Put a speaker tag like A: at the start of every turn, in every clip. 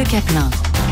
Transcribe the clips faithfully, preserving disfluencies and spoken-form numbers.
A: Caplin.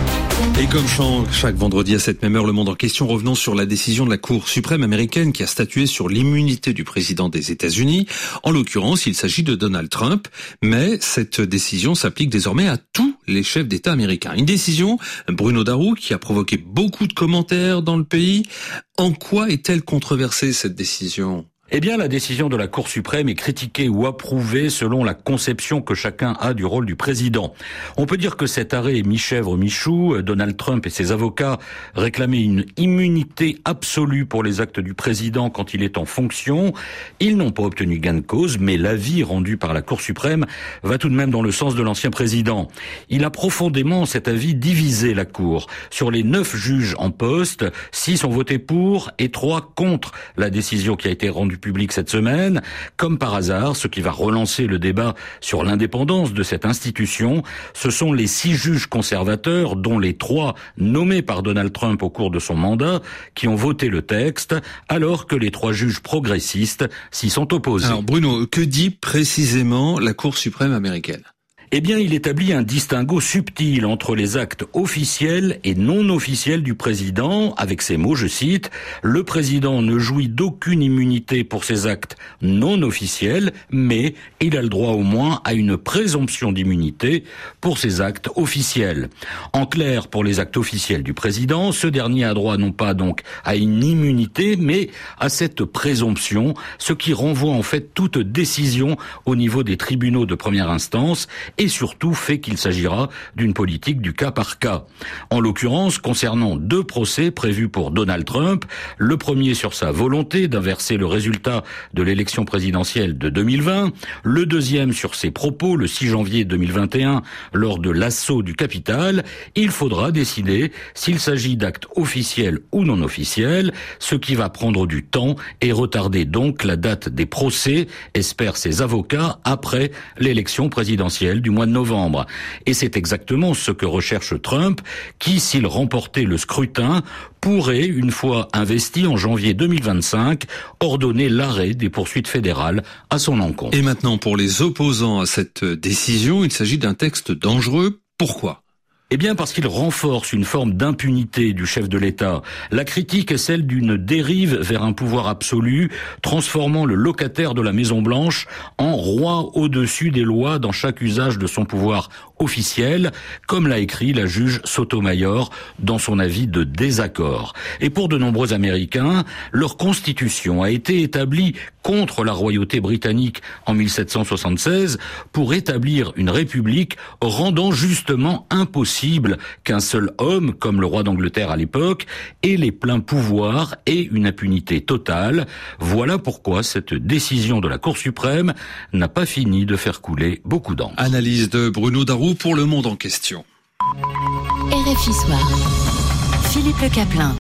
B: Et comme chaque vendredi à cette même heure, Le Monde en question, revenons sur la décision de la Cour suprême américaine qui a statué sur l'immunité du président des États-Unis. En l'occurrence, il s'agit de Donald Trump, mais cette décision s'applique désormais à tous les chefs d'État américains. Une décision, Bruno Darroux, qui a provoqué beaucoup de commentaires dans le pays. En quoi est-elle controversée, cette décision ?
C: Eh bien, la décision de la Cour suprême est critiquée ou approuvée selon la conception que chacun a du rôle du président. On peut dire que cet arrêt est mi-chèvre, mi-chou. Donald Trump et ses avocats réclamaient une immunité absolue pour les actes du président quand il est en fonction. Ils n'ont pas obtenu gain de cause, mais l'avis rendu par la Cour suprême va tout de même dans le sens de l'ancien président. Il a profondément, cet avis, divisé la Cour. Sur les neuf juges en poste, six ont voté pour et trois contre la décision qui a été rendue public cette semaine. Comme par hasard, ce qui va relancer le débat sur l'indépendance de cette institution, ce sont les six juges conservateurs, dont les trois nommés par Donald Trump au cours de son mandat, qui ont voté le texte, alors que les trois juges progressistes s'y sont opposés.
B: Alors Bruno, que dit précisément la Cour suprême américaine ?
C: Eh bien, il établit un distinguo subtil entre les actes officiels et non officiels du président, avec ces mots, je cite, « Le président ne jouit d'aucune immunité pour ses actes non officiels, mais il a le droit au moins à une présomption d'immunité pour ses actes officiels. » En clair, pour les actes officiels du président, ce dernier a droit non pas donc à une immunité, mais à cette présomption, ce qui renvoie en fait toute décision au niveau des tribunaux de première instance, et surtout fait qu'il s'agira d'une politique du cas par cas. En l'occurrence, concernant deux procès prévus pour Donald Trump, le premier sur sa volonté d'inverser le résultat de l'élection présidentielle de deux mille vingt, le deuxième sur ses propos le six janvier deux mille vingt et un lors de l'assaut du Capitole, il faudra décider s'il s'agit d'actes officiels ou non officiels, ce qui va prendre du temps et retarder donc la date des procès, espèrent ses avocats, après l'élection présidentielle du mois de novembre. Et c'est exactement ce que recherche Trump, qui, s'il remportait le scrutin, pourrait, une fois investi en janvier deux mille vingt-cinq, ordonner l'arrêt des poursuites fédérales à son encontre.
B: Et maintenant, pour les opposants à cette décision, il s'agit d'un texte dangereux. Pourquoi ?
C: Eh bien parce qu'il renforce une forme d'impunité du chef de l'État. La critique est celle d'une dérive vers un pouvoir absolu, transformant le locataire de la Maison-Blanche en roi au-dessus des lois dans chaque usage de son pouvoir officiel, comme l'a écrit la juge Sotomayor dans son avis de désaccord. Et pour de nombreux Américains, leur constitution a été établie contre la royauté britannique en mille sept cent soixante-seize pour établir une république rendant justement impossible qu'un seul homme, comme le roi d'Angleterre à l'époque, ait les pleins pouvoirs et une impunité totale. Voilà pourquoi cette décision de la Cour suprême n'a pas fini de faire couler beaucoup d'encre.
B: Analyse de Bruno Darroux pour Le Monde en question.
A: R F I Soir. Philippe Le Caplin.